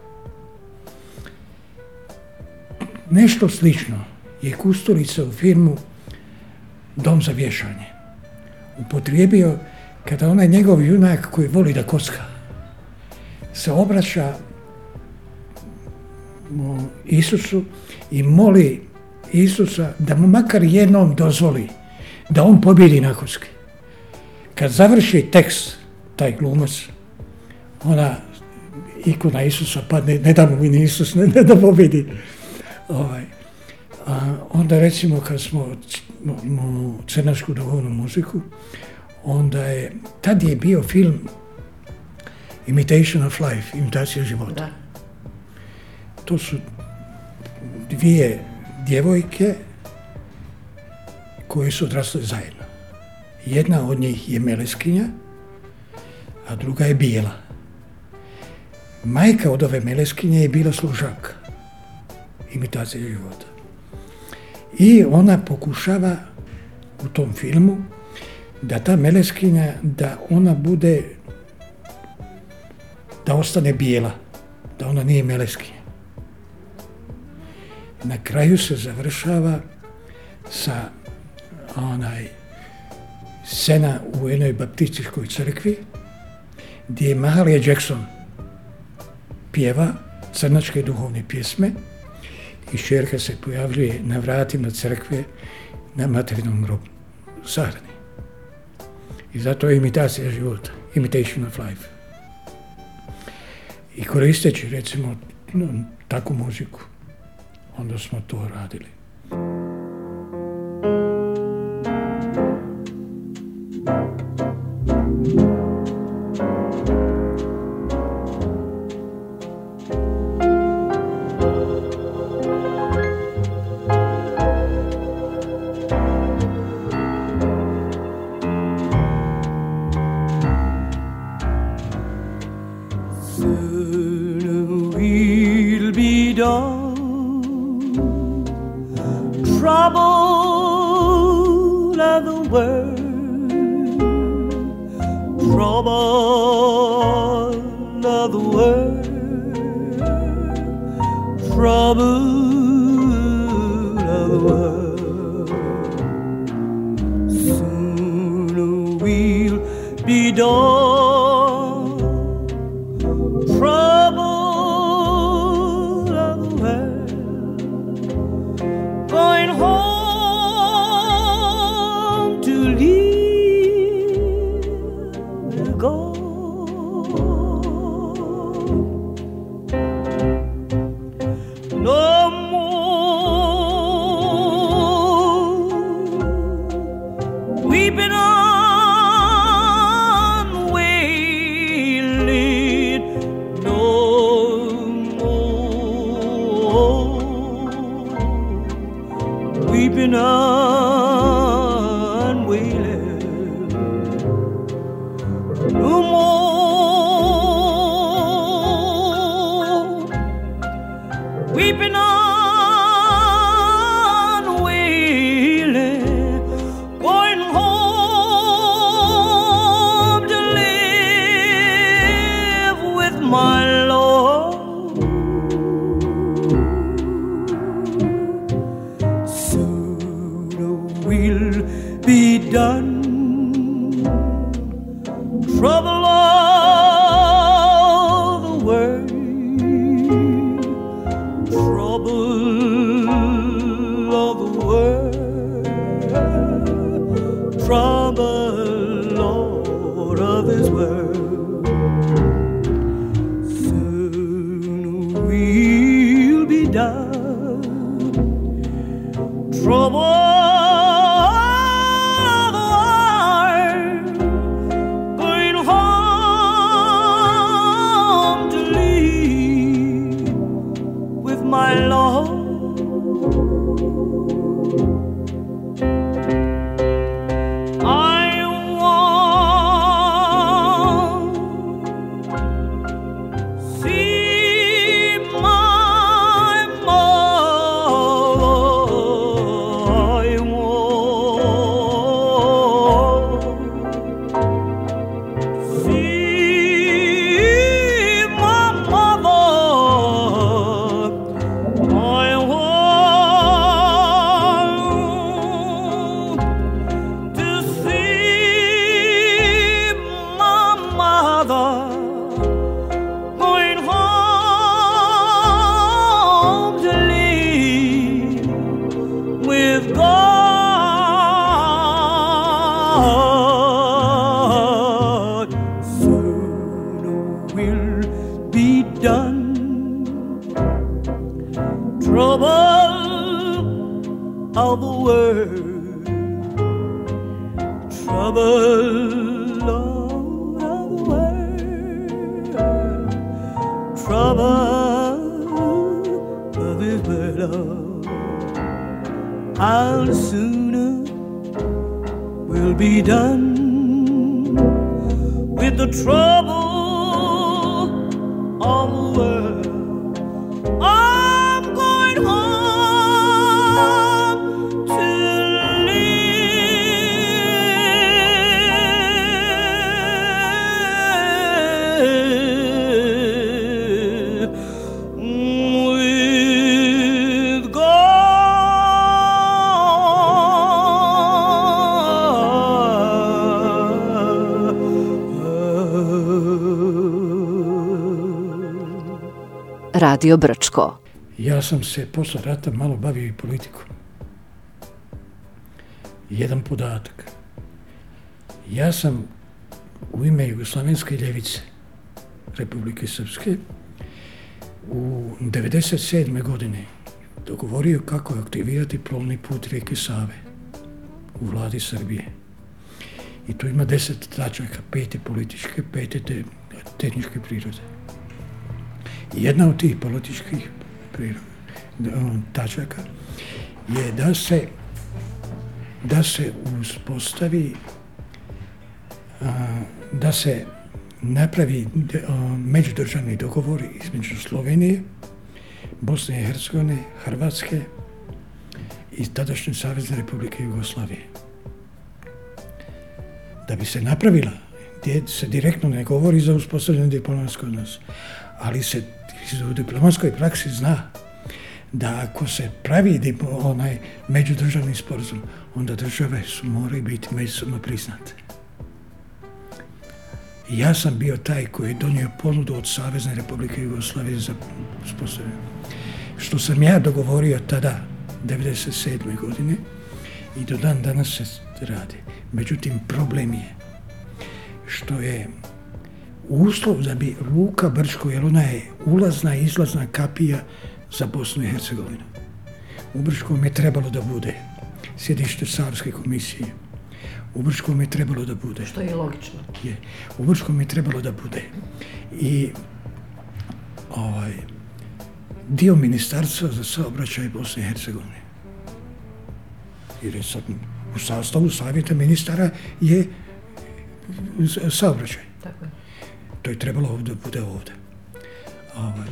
Nešto slično je Kusturica u filmu Dom za vješanje upotrijebio kada onaj njegov junak koji voli da kocka se obraća Isusu i moli Isusa da mu makar jednom dozvoli da on pobjedi na kocki. Kad završi tekst, taj glumac, ona ikona Isusa padne, ne da mu ni Isus, ne, ne da pobjedi. Ovaj. A onda recimo kad smo u crnačku duhovnu muziku, onda je, tad je bio film Imitation of Life, imitacija života. Da. To su dvije djevojke koje su odrasle zajedno. Jedna od njih je Meleskinja, a druga je Bijela. Majka od ove Meleskinje je bila služaka, imitacija života. I ona pokušava u tom filmu da ta Meleskinja, da ona bude, da ostane bijela, da ona nije Meleskinja. Na kraju se završava sa onaj scena u jednoj baptističkoj crkvi gdje Mahalia Jackson pjeva crnačke duhovne pjesme i ćerka se pojavljuje na vratima crkve na materinom grobu, sahrani. I zato je imitacija života, imitation of life. I koristeći recimo takvu muziku, onda smo to radili. Trouble trouble of the world, trouble of the world. Sooner we'll be done. Trouble of the world, going home to leave the gold. No more weeping on wailing, no more weeping on wailing, no more weeping on wailing, going home to live with my Lord. Sooner we'll be done. Trouble of the world, trouble of the world, trouble, Lord, of this world. Soon we'll be done. Trouble of the world, going home to live with my Lord. I want see my mother. I want see my mother. I want to see my mother going home to live with God. Sooner we'll be done. Trouble of the world, trouble of the world, trouble of this world. How sooner we'll be done with the trouble of the world. I'm going home to live with God. Radio Brčko. Ja sam se posle rata malo bavio i politikom. Jedan podatak. Ja sam u ime Jugoslavenske ljevice Republike Srpske u devedeset sedme godine dogovorio kako aktivirati plovni put rijeke Save u vladi Srbije. I tu ima deset tačaka, pet je političke, pet je te, tehničke prirode. Jedna od tih političkih tačaka je da se da se uspostavi da se napravi međudržavni dogovor između Slovenije, Bosne i Hercegovine, Hrvatske i tadašnje Savezne Republike Jugoslavije. Da bi se napravila gdje se direktno ne govori za uspostavljanje diplomatskog odnosa. Ali se u diplomatskoj praksi zna da ako se pravi onaj međudržavni sporazum, onda države su moraju biti međusobno priznate. Ja sam bio taj koji je donio ponudu od Savezne Republike Jugoslavije za uspostavljanje. Što sam ja dogovorio tada, devedeset sedme godine, i do dan danas se radi. Međutim, problem je što je uslov da bi Luka Brčko, jer ona je ulazna i izlazna kapija za Bosnu i Hercegovinu. U Brčkom je trebalo da bude sjedište Savske komisije. U Brčkom je trebalo da bude. Što je logično. Je. U Brčkom je trebalo da bude i ovaj, dio ministarstva za saobraćaj Bosne i Hercegovine. Jer je sad u sastavu savjeta ministara je saobraćaj. Tako je. To je trebalo ovdje da bude ovdje. Ovaj.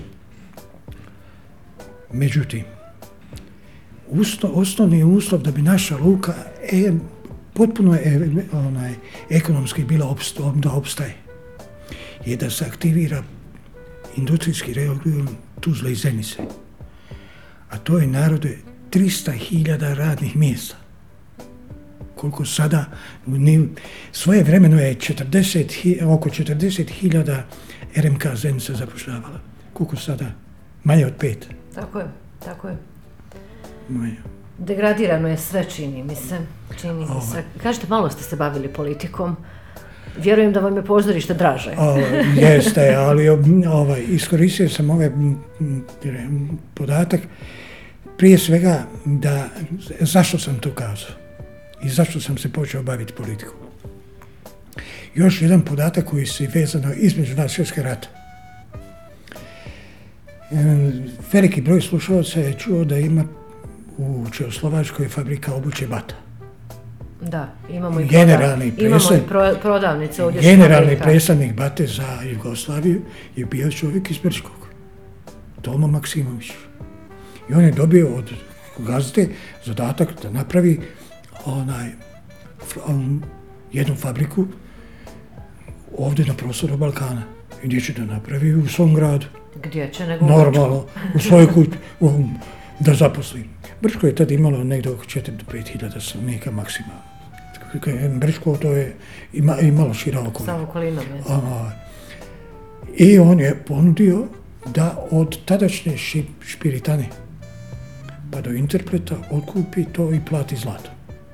Međutim, usto, osnovni uslov da bi naša luka e, potpuno e, onaj, ekonomski bila opst, da opstaje je da se aktivira industrijski region Tuzle i Zenice. A to je narode trista hiljada radnih mjesta. Koliko sada, svoje vremeno je četrdeset, oko četrdeset hiljada R M K Zenica zapošljavala. Koliko sada? Manje od pet. Tako je, tako je. Manje. Degradirano je sve, čini mi se. Čini mi se. Kažete, malo ste se bavili politikom. Vjerujem da vam je pozorište draže. O, jeste, ali ovaj, iskoristio sam ovaj podatak. Prije svega, da, zašto sam to kazao i zašto sam se počeo baviti politikom. Još jedan podatak koji se vezano između nas svjetske rata. Veliki broj slušalaca je čuo da ima u Čehoslovačkoj fabrika obuće Bata. Da, imamo i, generalni prodav... imamo i pro, prodavnice ovdje. Generalni predstavnik Bate za Jugoslaviju je bio čovjek iz Brčkog, Tomo Maksimović. I on je dobio od gazde zadatak da napravi onaj, um, jednu fabriku ovdje na prostoru Balkana. I gdje će da napravi u svom gradu. Gdje će nego normalno, u svojoj kući, um, da zaposli. Brčko je tad imalo negdje oko četiri do pet hiljada stanovnika maksimalno. Brčko to je ima, imalo šira okolina. Samo okolina, I on je ponudio da od tadašnje šip, Špiritane pa do Interpreta otkupi to i plati zlato.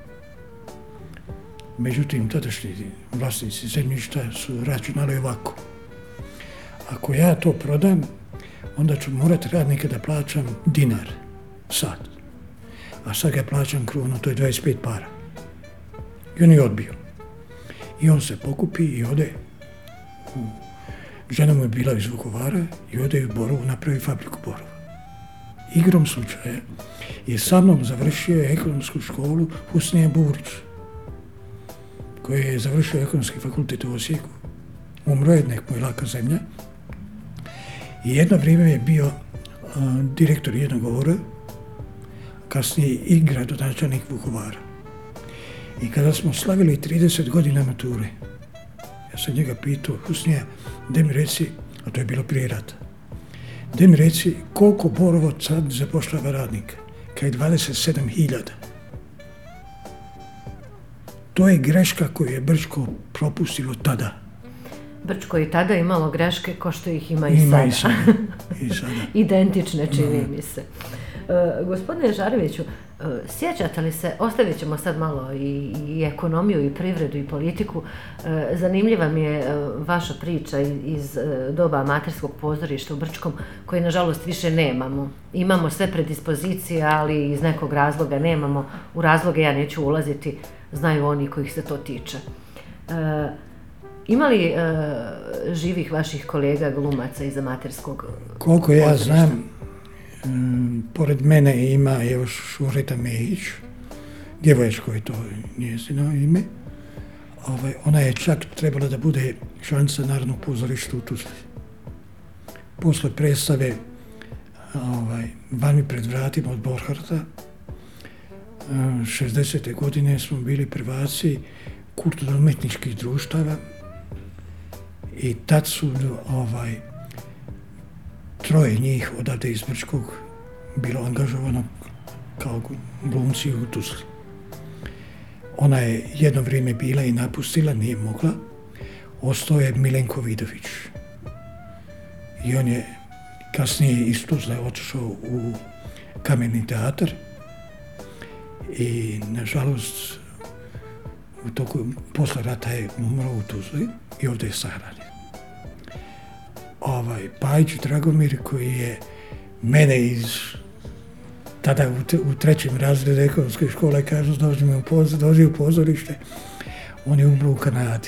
Međutim, tadašnji vlasnici zemljišta su računali ovako. Ako ja to prodam, onda ću morati radnika da plaćam dinar, sad. A sad ga plaćam krunu, to je dvadeset pet para. I on je odbio. I on se pokupi i ode u... Žena mu je bila iz Vukovara i ode u Borovu, napravi fabriku Borova. Igrom slučaja je sa mnom završio ekonomsku školu Husnija Burić, koji je završio ekonomski fakultet u Osijeku. Umro je, nek mu je laka zemlja. I jedno vrijeme je bio uh, direktor jednog govora, kasnije i gradonačelnik Vukovara. I kada smo slavili trideset godina mature, ja sam njega pitao, Husnija, gdje mi reci, a to je bilo prije rata, gdje mi reci koliko Borovo sad zapošljava radnika? Kaj je dvadeset sedam hiljada. To je greška koju je Brčko propustilo tada. Brčko je tada imalo greške ko što ih ima i ima sada. I sada. I sada. Identične, čini mi se. Uh, gospodine Žareviću, uh, sjećate li se, ostavit ćemo sad malo i, i ekonomiju, i privredu, i politiku, uh, zanimljiva mi je uh, vaša priča iz, iz uh, doba amaterskog pozorišta u Brčkom, koje nažalost više nemamo. Imamo sve predispozicije, ali iz nekog razloga nemamo. U razloge ja neću ulaziti, znaju oni kojih se to tiče. Uh, Ima li uh, živih vaših kolega glumaca iz amaterskog Koliko ja pozorišta? znam, um, pored mene ima još Šureta Mehić, djevoječko je to njezino ime. Ovaj, ona je čak trebala da bude članica Narodnog pozorišta u Tuzli. Posle predstave ovaj, Vani pred vratima od Borharta, um, šezdesete godine smo bili prvaci kulturno-umetničkih društava I tad su ovaj, troje njih odavde iz Brčkog bilo angažovano kao glumci u Tuzli. Ona je jedno vrijeme bila i napustila, nije mogla. Ostao je Milenko Vidović. I on je kasnije iz Tuzle otišao u Kameni teatar i nažalost u toku posle rata je umro u Tuzli i ovdje je sahranjen. Ovaj Pajić Dragomir koji je mene iz tada u, te, u trećem razredu ekonomske škole kažu dođi, u pozor, dođi u pozorište, on je umro u Kanadi.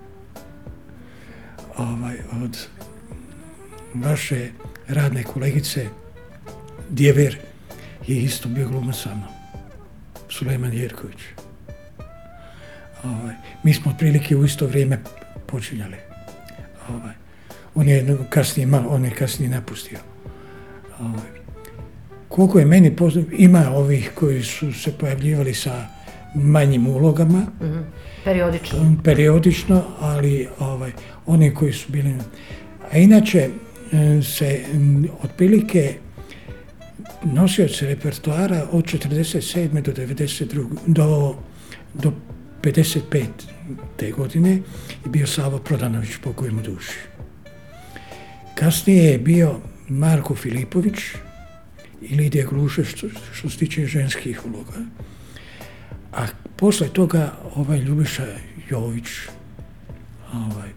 Ovaj, od vaše radne kolegice Djever je isto bio glumac sa mnom, Sulejman Jerković. Ovaj, mi smo otprilike u isto vrijeme počinjali. Ovaj, on je kasnije malo, on je kasnije napustio. Ovaj, koliko je meni poznato, ima ovih koji su se pojavljivali sa manjim ulogama, mm-hmm. periodično. periodično, ali ovaj, oni koji su bili... A inače se otprilike nosioci repertoara od četrdeset sedme do devedeset druge do, do pedeset pete godine je bio Savo Prodanović, pokoj mu duši. Kasnije je bio Marko Filipović i Lidija Gluše što, što se tiče ženskih uloga. A posle toga ovaj Ljubiša Jović, ovaj,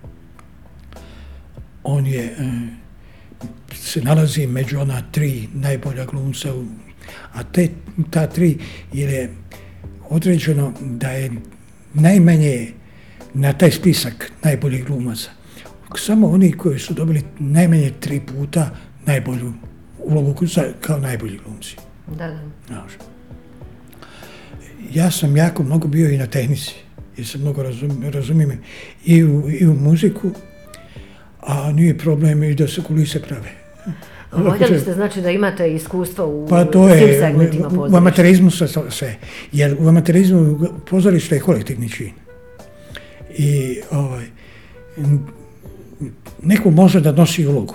on je, se nalazi među ona tri najbolja glumca, a te, ta tri je određeno da je najmanje na taj spisak najboljih glumaca. Samo oni koji su dobili najmanje tri puta najbolju ulogu kao najbolji glumci. Da, da. Znaš. Ja sam jako mnogo bio i na tehnici, jer sam mnogo razum, razumijem i u, i u muziku, a nije problem i da se kulise prave. Voljeli ste znači da imate iskustvo u pa to svim je, segmentima pozorišta? U amaterizmu sve, sve, jer u amaterizmu pozorište je kolektivni čin. I ovaj, neko može da nosi ulogu,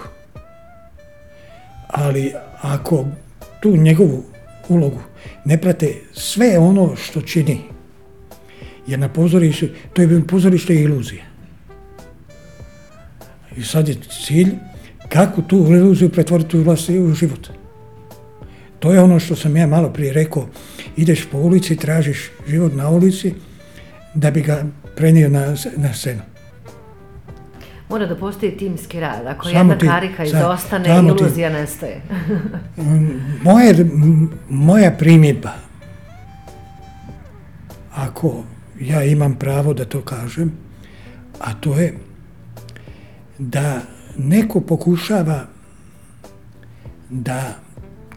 ali ako tu njegovu ulogu ne prate sve ono što čini, jer na pozorištu, to je pozorište iluzija. I sad je cilj kako tu iluziju pretvoriti u vlastni život. To je ono što sam ja malo prije rekao, ideš po ulici, tražiš život na ulici da bi ga prenio na, na scenu. Mora da postoji timski rad, ako samo jedna ti, karika izostane, iluzija ti. Nestaje. Moje, moja primjedba, ako ja imam pravo da to kažem, a to je da neko pokušava da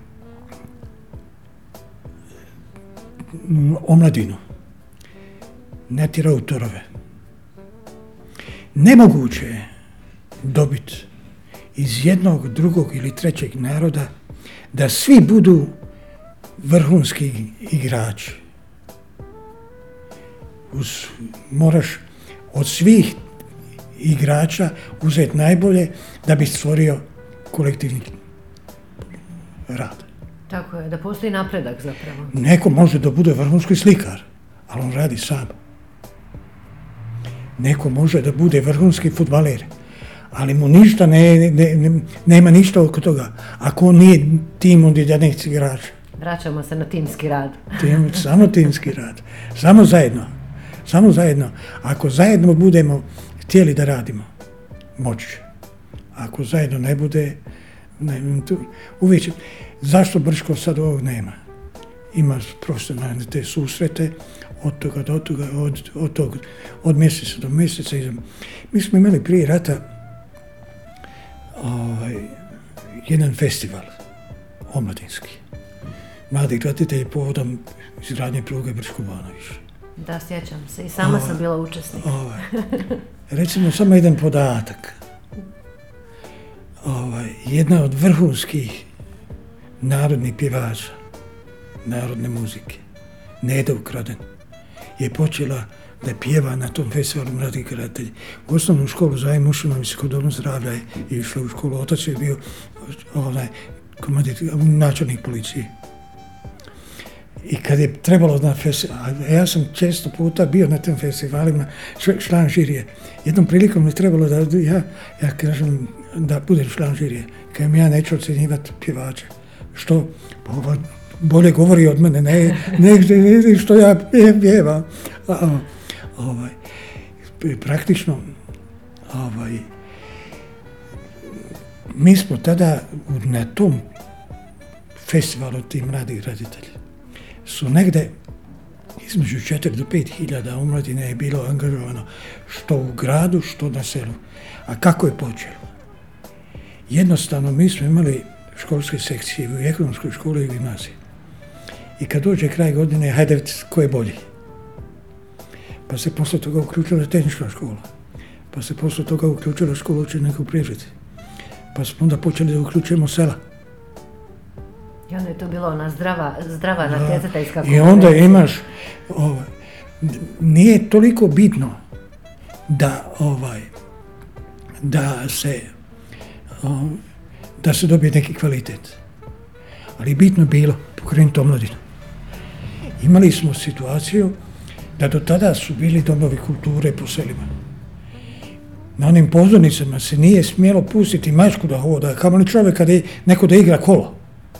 omladinu natjera u torove. Nemoguće je dobiti iz jednog, drugog ili trećeg naroda da svi budu vrhunski igrači. Uz, moraš od svih igrača uzeti najbolje da bi stvorio kolektivni rad. Tako je, da postoji napredak zapravo. Neko može da bude vrhunski slikar, ali on radi sam. Neko može da bude vrhunski fudbaler, ali mu ništa ne, ne, ne, nema ništa oko toga. Ako on nije tim od jedanaest igrača. Vraćamo se na timski rad. Tim, samo timski rad. Samo zajedno. Samo zajedno. Ako zajedno budemo htjeli da radimo, moći će. Ako zajedno ne bude, ne, tu, uvijek će. Zašto Brčko sad ovog nema? Ima profesionalne te susrete, od toga do toga, od, od, tog, od mjeseca do mjeseca. Mi smo imali prije rata ovaj, jedan festival omladinski. Mladi graditelji povodom izgradnje pruge Brčko-Banović. Da, sjećam se. I sama ovaj, sam bila učesnik. Ovaj, recimo samo jedan podatak. Ovaj, jedna od vrhunskih narodnih pjevača, narodne muzike, Neda Ukraden, je počela da pjeva na tom festivalu mladih graditelja. U osnovnu školu Zajem ušla na visokodobno zdravlja i išla u školu. Otac je bio onaj, komandit, načelnik policije. I kad je trebalo na festival, ja sam često puta bio na tim festivalima, član žirije. Jednom prilikom je trebalo da ja, ja kažem da budem član žirije, kad ja neću ocjenjivati pjevače. Što bolje govori od mene, ne, ne što ja pjevam. Ovaj, praktično, ovaj, mi smo tada na tom festivalu tih mladih graditelja su negde između četiri do pet hiljada omladine je bilo angažovano što u gradu, što na selu. A kako je počelo? Jednostavno, mi smo imali školske sekcije u ekonomskoj školi i gimnaziji. I kad dođe kraj godine, hajde vidjeti ko je bolji. Pa se posle toga uključila tehnička škola. Pa se posle toga uključila škola učenika u Prižeti. Pa smo onda počeli da uključujemo sela. I onda je to bilo ona zdrava, zdrava natjecateljska konkurencija. I onda imaš, ovaj, nije toliko bitno da, ovaj, da se, ovaj, da se dobije neki kvalitet. Ali bitno bilo pokrenuti omladinu. Imali smo situaciju da do tada su bili domovi kulture po selima. Na onim pozornicama se nije smjelo pustiti mačku da hoda, kamoli čovjek kada je neko da igra kolo.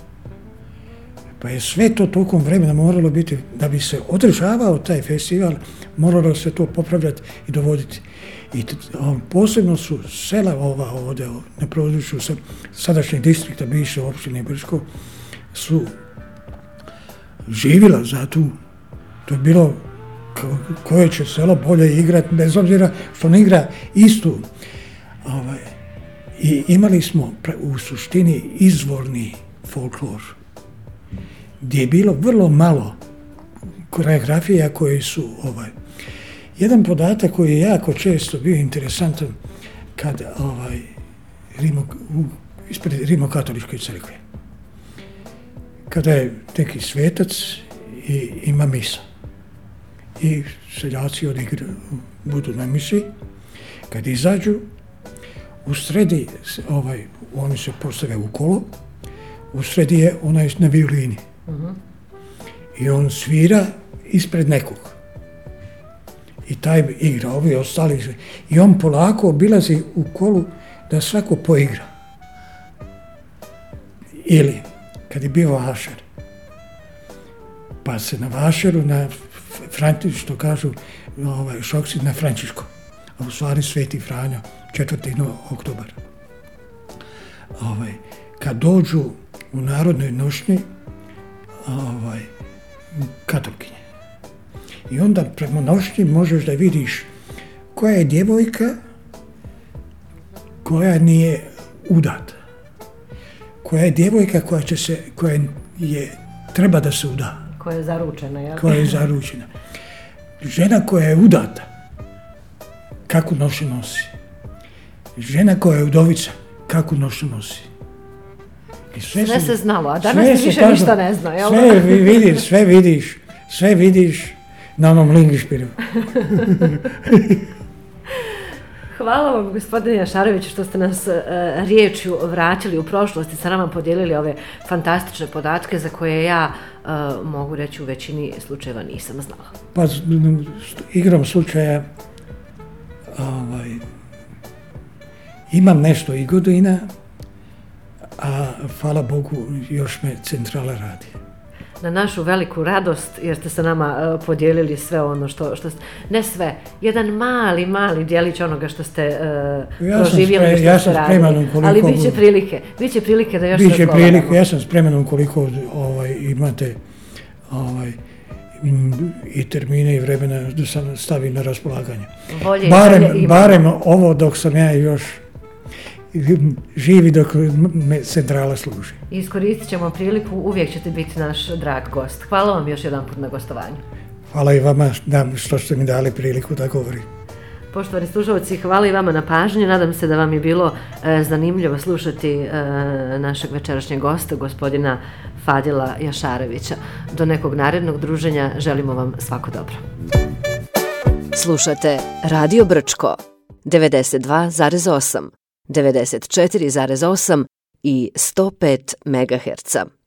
Pa je sve to tokom vremena moralo biti, da bi se održavao taj festival, moralo se to popravljati i dovoditi. I posebno su sela ova ovdje na području sadašnjeg distrikta, bivše opštine Brčko, su živjela za tu. To je bilo koje će selo bolje igrati, bez obzira što ne igra istu. Ovaj, I imali smo u suštini izvorni folklor, gdje je bilo vrlo malo koreografija koje su ovaj. Jedan podatak koji je jako često bio interesantan kad ovaj, Rimo, ispred Rimokatoličke crkve. Kada je neki svetac i ima misa. I seljaci odigra, budu na misi, kad izađu, u sredi, ovaj, oni se postave u kolo, u sredi je onaj na violini. Uh-huh. I on svira ispred nekog. I taj igra, ovi ostali. I on polako obilazi u kolu da svako poigra. Ili, kad je bio vašar, pa se na vašaru, na Františ, što kažu ovaj, šokci na Frančiško, a u stvari Sveti Franjo, četvrti oktobar. Ovaj, kad dođu u narodnoj nošnji ovaj, katolkinje. I onda prema nošnji možeš da vidiš koja je djevojka koja nije udata. Koja je djevojka koja će se, koja je, treba da se uda. Koja je zaručena, jel? Koja je zaručena. Žena koja je udata, kako nošu nosi. Žena koja je udovica, kako nošu nosi. I sve, sve se znalo, a danas ti više kažu, ništa ne zna, jel? Sve vidiš, sve vidiš, sve vidiš na onom lingišpiru. Hvala vam, gospodine Jašarević, što ste nas uh, riječju vratili u prošlost i sa nama podijelili ove fantastične podatke za koje ja uh, mogu reći u većini slučajeva nisam znala. Pa igrom slučaja ovaj, imam nešto i godina, a hvala Bogu još me centrala radi. Na našu veliku radost, jer ste sa nama uh, podijelili sve ono što, što ste, ne sve, jedan mali, mali djelić onoga što ste uh, ja proživjeli, spre, što ja ste radili. Ali bit će prilike, bit će prilike da još biće razgovaramo. Prilike, ja sam spreman ukoliko ovaj, imate ovaj, i termine i vremena da sam stavim na raspolaganje. Bolje barem, barem ovo dok sam ja još živi, dok me centrala služi. Iskoristit ćemo priliku, uvijek ćete biti naš drag gost. Hvala vam još jedan put na gostovanju. Hvala i vama što ste mi dali priliku da govorim. Poštovani slušalci, hvala i vama na pažnji. Nadam se da vam je bilo e, zanimljivo slušati e, našeg večerašnjeg gosta, gospodina Fadila Jašarevića. Do nekog narednog druženja želimo vam svako dobro. Slušate Radio Brčko devedeset dva zarez osam, devedeset četiri zarez osam i sto pet megaherca.